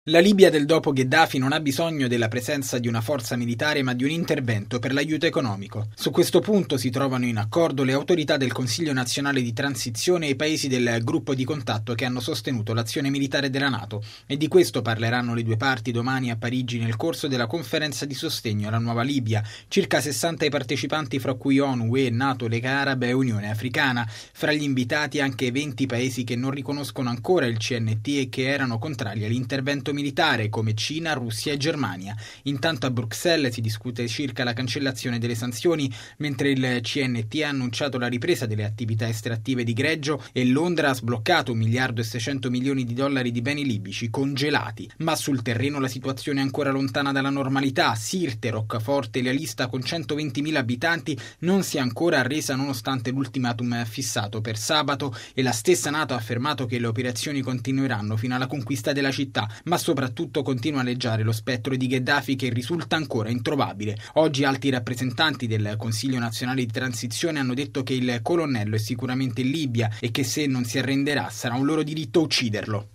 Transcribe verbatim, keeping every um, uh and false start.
La Libia del dopo Gheddafi non ha bisogno della presenza di una forza militare ma di un intervento per l'aiuto economico. Su questo punto si trovano in accordo le autorità del Consiglio nazionale di transizione e i paesi del gruppo di contatto che hanno sostenuto l'azione militare della NATO, e di questo parleranno le due parti domani a Parigi nel corso della conferenza di sostegno alla nuova Libia. Circa sessanta i partecipanti, fra cui ONU, U E, NATO, Lega Araba e Unione Africana. Fra gli invitati anche venti paesi che non riconoscono ancora il C N T e che erano contrari all'intervento militare, come Cina, Russia e Germania. Intanto a Bruxelles si discute circa la cancellazione delle sanzioni, mentre il C N T ha annunciato la ripresa delle attività estrattive di greggio e Londra ha sbloccato un miliardo e seicento milioni di dollari di beni libici congelati. Ma sul terreno la situazione è ancora lontana dalla normalità. Sirte, roccaforte, la lista con centoventimila abitanti, non si è ancora arresa nonostante l'ultimatum fissato per sabato, e la stessa NATO ha affermato che le operazioni continueranno fino alla conquista della città, ma soprattutto continua a aleggiare lo spettro di Gheddafi, che risulta ancora introvabile. Oggi alti rappresentanti del Consiglio nazionale di transizione hanno detto che il colonnello è sicuramente in Libia e che se non si arrenderà sarà un loro diritto ucciderlo.